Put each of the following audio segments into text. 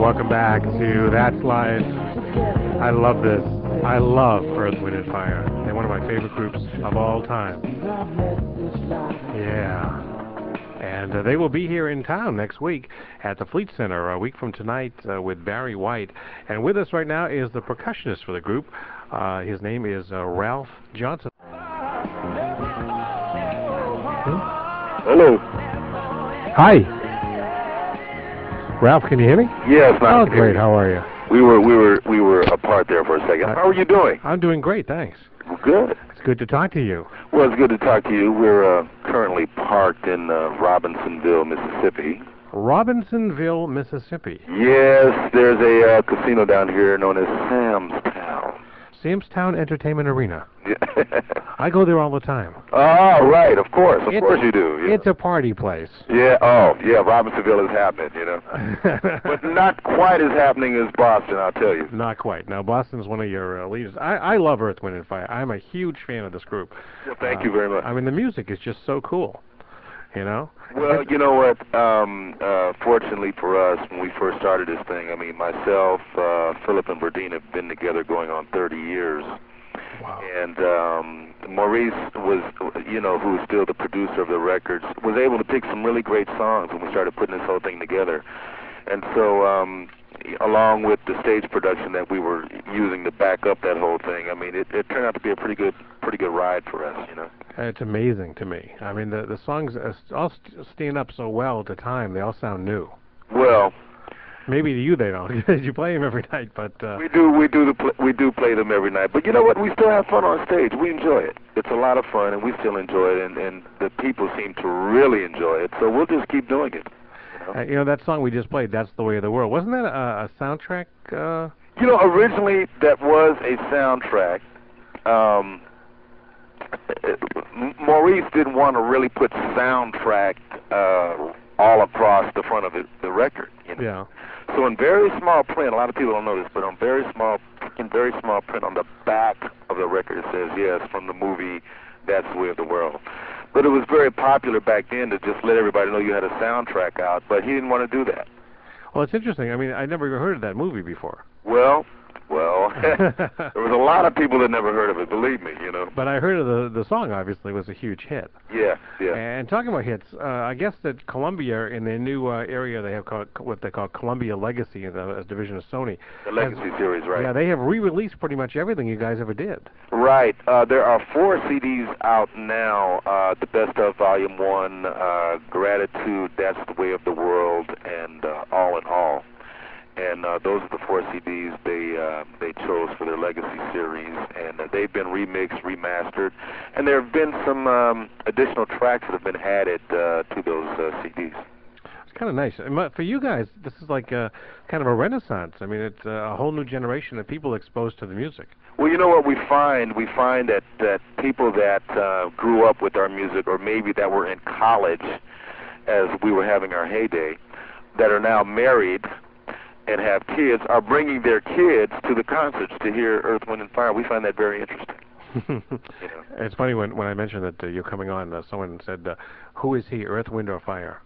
welcome back to That's Life. I love this. I love Earth, Wind, and Fire. They're one of my favorite groups of all time. Yeah. And they will be here in town next week at the Fleet Center, a week from tonight, with Barry White. And with us right now is the percussionist for the group. His name is Ralph Johnson. Hello. Hi. Ralph, can you hear me? Yes, oh, great. How are you? We were apart there for a second. How are you doing? I'm doing great, thanks. Good. It's good to talk to you. Well, it's good to talk to you. We're currently parked in Robinsonville, Mississippi. Robinsonville, Mississippi. Yes, there's a casino down here known as Sam's Town. Sam's Town Entertainment Arena. I go there all the time. Oh, right, of course you do. Yeah. It's a party place. Yeah, Robinsonville is happening, you know. But not quite as happening as Boston, I'll tell you. Not quite. Now, Boston's one of your leaders. I love Earth, Wind, and Fire. I'm a huge fan of this group. Well, thank you very much. I mean, the music is just so cool, you know? Well, you know what? Fortunately for us, when we first started this thing, I mean, myself, Philip, and Berdine have been together going on 30 years. Wow. And Maurice was, you know, who is still the producer of the records, was able to pick some really great songs when we started putting this whole thing together. And so, along with the stage production that we were using to back up that whole thing, I mean, it turned out to be a pretty good ride for us, you know. It's amazing to me. I mean, the songs all stand up so well to time. They all sound new. Well, maybe to you they don't, because you play them every night. But we do play them every night. But you know what? We still have fun on stage. We enjoy it. It's a lot of fun, and we still enjoy it. And the people seem to really enjoy it. So we'll just keep doing it. You know that song we just played, "That's the Way of the World." Wasn't that a soundtrack? You know, originally that was a soundtrack. Maurice didn't want to really put soundtrack all across the front of the record. You know? Yeah. So in very small print, a lot of people don't know this, but in very small print on the back of the record it says, yes, from the movie That's the Way of the World. But it was very popular back then to just let everybody know you had a soundtrack out, but he didn't want to do that. Well, it's interesting. I mean, I never even heard of that movie before. Well, there was a lot of people that never heard of it, believe me, you know. But I heard of the song, obviously, was a huge hit. Yeah, yeah. And talking about hits, I guess that Columbia, in their new area, they have what they call Columbia Legacy, a division of Sony. The Legacy series, right. Yeah, they have re-released pretty much everything you guys ever did. Right. There are 4 CDs out now, The Best of Volume 1, Gratitude, That's the Way of the World, and All in All. And those are the 4 CDs they chose for their Legacy series, and they've been remixed, remastered, and there have been some additional tracks that have been added to those CDs. It's kind of nice. And for you guys, this is like kind of a renaissance. I mean, it's a whole new generation of people exposed to the music. Well, you know what we find? We find that people that grew up with our music, or maybe that were in college as we were having our heyday, that are now married and have kids, are bringing their kids to the concerts to hear Earth, Wind, and Fire. We find that very interesting. You know? It's funny when I mentioned that you're coming on, someone said, who is he, Earth, Wind, or Fire?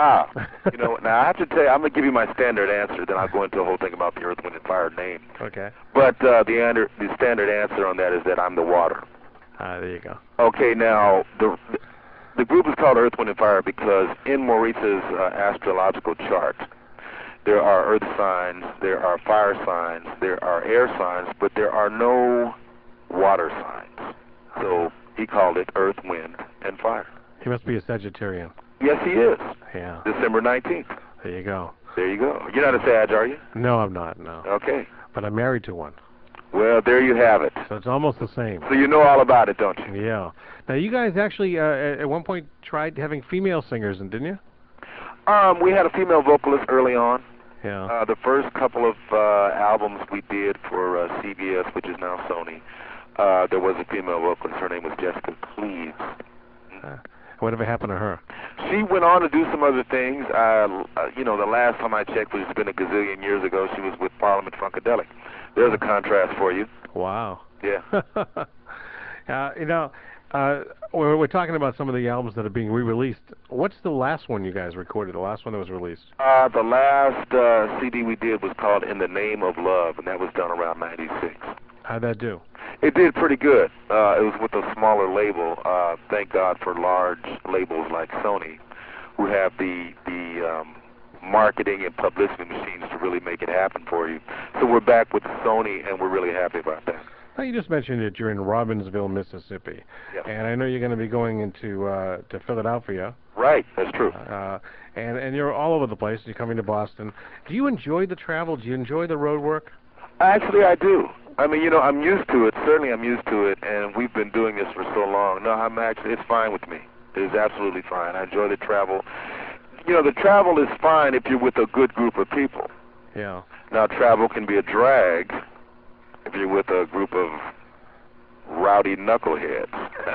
You know, now I have to tell you, I'm going to give you my standard answer, then I'll go into a whole thing about the Earth, Wind, and Fire name. Okay. But the standard answer on that is that I'm the water. There you go. Okay, now, the group is called Earth, Wind, and Fire because in Maurice's astrological chart, there are earth signs, there are fire signs, there are air signs, but there are no water signs. So he called it Earth, Wind, and Fire. He must be a Sagittarian. Yes, he is. Yeah. December 19th. There you go. There you go. You're not a Sag, are you? No, I'm not, no. Okay. But I'm married to one. Well, there you have it. So it's almost the same. So you know all about it, don't you? Yeah. Now, you guys actually, at one point, tried having female singers, didn't you? We had a female vocalist early on. Yeah. The first couple of albums we did for CBS, which is now Sony, there was a female vocalist. Her name was Jessica Cleaves. Whatever happened to her? She went on to do some other things. You know, the last time I checked, which has been a gazillion years ago, she was with Parliament Funkadelic. There's a contrast for you. Wow. Yeah. You know, We're talking about some of the albums that are being re-released. What's the last one you guys recorded, the last one that was released? The last CD we did was called In the Name of Love, and that was done around 96. How'd that do? It did pretty good. It was with a smaller label. Thank God for large labels like Sony, who have the marketing and publicity machines to really make it happen for you. So we're back with Sony, and we're really happy about that. Now, you just mentioned that you're in Robbinsville, Mississippi. Yes. And I know you're going to be going into to Philadelphia. Right, that's true. And you're all over the place. You're coming to Boston. Do you enjoy the travel? Do you enjoy the road work? Actually, I do. I mean, you know, I'm used to it. Certainly, I'm used to it, and we've been doing this for so long. No, it's fine with me. It is absolutely fine. I enjoy the travel. You know, the travel is fine if you're with a good group of people. Yeah. Now, travel can be a drag if you're with a group of rowdy knuckleheads.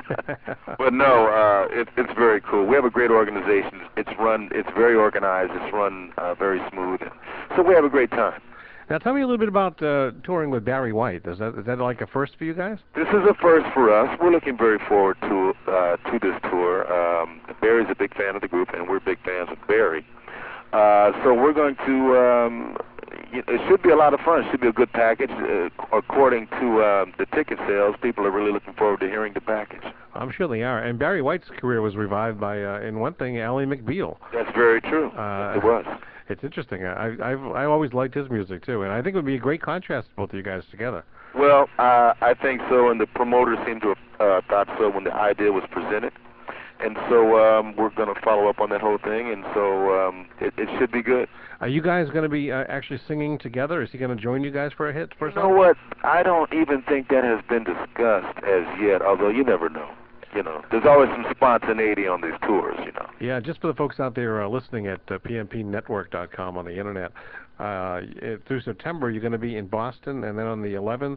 But no, it's very cool. We have a great organization. It's very organized. It's run very smooth. So we have a great time. Now, tell me a little bit about touring with Barry White. Is that like a first for you guys? This is a first for us. We're looking very forward to this tour. Barry's a big fan of the group, and we're big fans of Barry. So we're going to. It should be a lot of fun. It should be a good package. According to the ticket sales, people are really looking forward to hearing the package. I'm sure they are. And Barry White's career was revived by, in one thing, Ally McBeal. That's very true. It was. It's interesting. I always liked his music too, and I think it would be a great contrast both of you guys together. Well, I think so, and the promoters seemed to have thought so when the idea was presented. And so we're going to follow up on that whole thing, and so it should be good. Are you guys going to be actually singing together? Is he going to join you guys for a hit? You know what? I don't even think that has been discussed as yet, although you never know. You know, there's always some spontaneity on these tours, you know. Yeah, just for the folks out there listening at pmpnetwork.com on the internet, through September you're going to be in Boston, and then on the 11th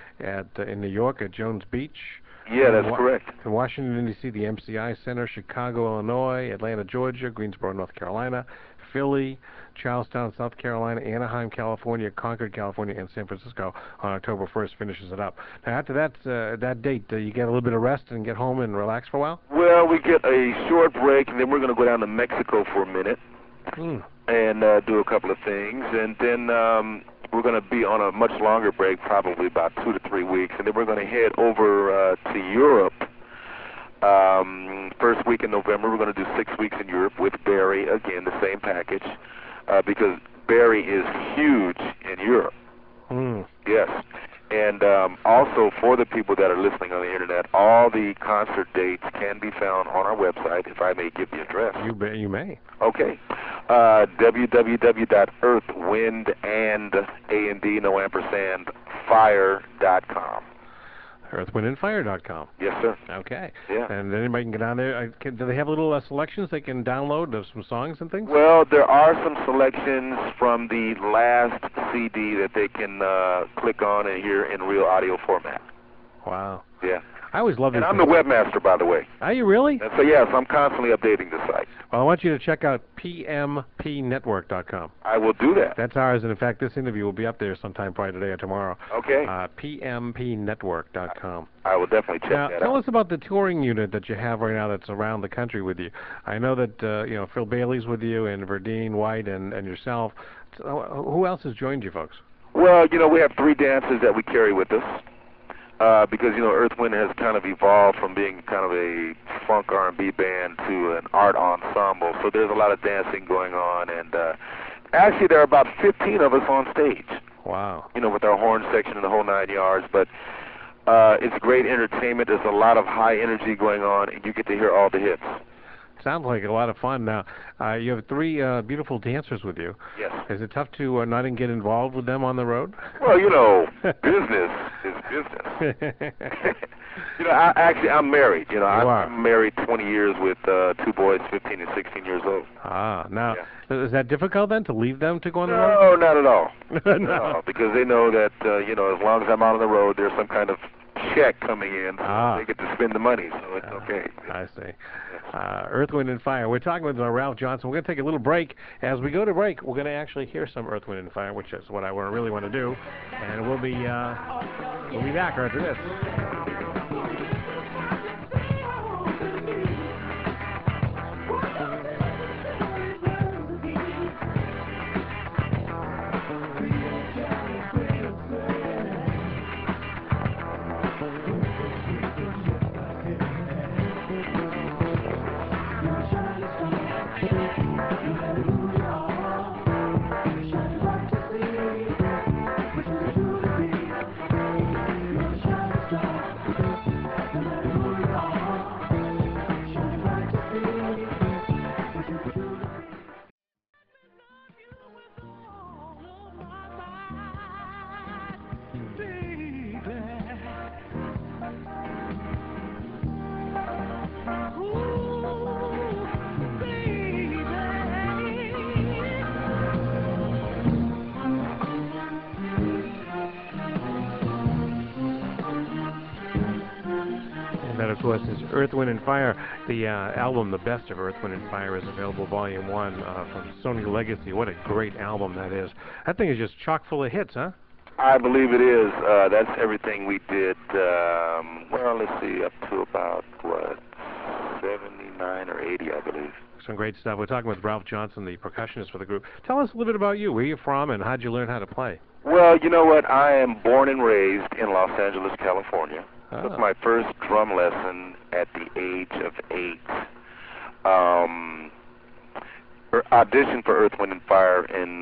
in New York at Jones Beach. Yeah, that's correct. In Washington, D.C., the MCI Center, Chicago, Illinois, Atlanta, Georgia, Greensboro, North Carolina, Philly, Charlestown, South Carolina, Anaheim, California, Concord, California, and San Francisco on October 1st finishes it up. Now, after that date, you get a little bit of rest and get home and relax for a while? Well, we get a short break, and then we're going to go down to Mexico for a minute and do a couple of things, and then we're going to be on a much longer break, probably about 2 to 3 weeks, and then we're going to head over to Europe. First week in November, we're going to do 6 weeks in Europe with Barry, again, the same package, because Barry is huge in Europe. Yes. And also, for the people that are listening on the internet, all the concert dates can be found on our website, if I may give the address. You may. Okay. www.earthwindandfire.com. Earthwindandfire.com. Yes, sir. Okay. Yeah. And anybody can get on there. Do they have little selections they can download of some songs and things? Well, there are some selections from the last CD that they can click on and hear in real audio format. Wow. Yeah. I always love these And I'm the webmaster, by the way. Are you really? And so, yes, I'm constantly updating the site. Well, I want you to check out pmpnetwork.com. I will do that. That's ours, and in fact, this interview will be up there sometime probably today or tomorrow. Okay. pmpnetwork.com. I will definitely check that out. Tell us about the touring unit that you have right now that's around the country with you. I know that Phil Bailey's with you, and Verdine, White, and yourself. Who else has joined you, folks? Well, we have 3 dancers that we carry with us. Because, Earth Wind has kind of evolved from being kind of a funk R&B band to an art ensemble. So there's a lot of dancing going on. And actually, there are about 15 of us on stage. Wow. With our horn section and the whole 9 yards. But it's great entertainment. There's a lot of high energy going on, and you get to hear all the hits. Sounds like a lot of fun. Now, you have 3 beautiful dancers with you. Yes. Is it tough to not get involved with them on the road? Well, business is business. I'm married. I'm married 20 years with 2 boys, 15 and 16 years old. Now, is that difficult then to leave them to go on the road? road? No, not at all. No, because they know that, as long as I'm out on the road, there's some kind of check coming in, so they get to spend the money, so it's okay. I see. Earth, Wind, and Fire. We're talking with Ralph Johnson. We're going to take a little break. As we go to break, we're going to actually hear some Earth, Wind, and Fire, which is what I really want to do. And we'll be back after this. And that, of course, is Earth, Wind & Fire. The album, The Best of Earth, Wind & Fire, is available, Volume 1, from Sony Legacy. What a great album that is. That thing is just chock full of hits, huh? I believe it is. That's everything we did, well, let's see, up to about, what, 79 or 80, I believe. Some great stuff. We're talking with Ralph Johnson, the percussionist for the group. Tell us a little bit about you. Where are you from, and how'd you learn how to play? Well, you know what? I am born and raised in Los Angeles, California. Took my first drum lesson at the age of 8. Auditioned for Earth, Wind & Fire in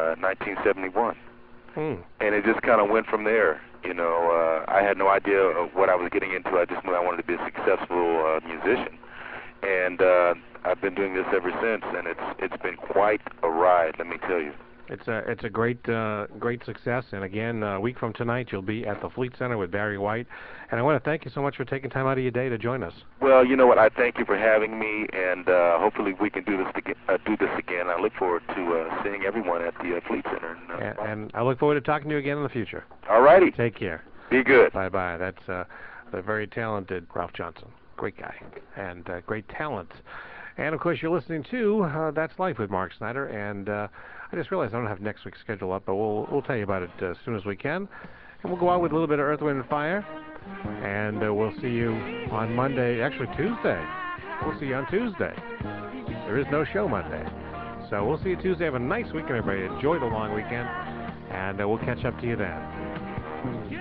1971. And it just kind of went from there. You know, I had no idea of what I was getting into. I just knew I wanted to be a successful musician. And I've been doing this ever since, and it's been quite a ride, let me tell you. It's a great success, and again, a week from tonight, you'll be at the Fleet Center with Barry White. And I want to thank you so much for taking time out of your day to join us. Well, you know what? I thank you for having me, and hopefully we can do this again. I look forward to seeing everyone at the Fleet Center. And I look forward to talking to you again in the future. All righty. Take care. Be good. Bye-bye. That's the very talented Ralph Johnson. Great guy and great talent. And, of course, you're listening to That's Life with Mark Snyder. And I just realized I don't have next week's schedule up, but we'll tell you about it as soon as we can. And we'll go out with a little bit of Earth, Wind & Fire. And we'll see you on Monday, actually Tuesday. We'll see you on Tuesday. There is no show Monday. So we'll see you Tuesday. Have a nice weekend, everybody. Enjoy the long weekend. And we'll catch up to you then.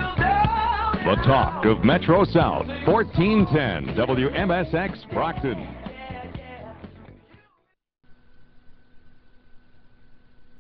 The talk of Metro South, 1410 WMSX Brockton.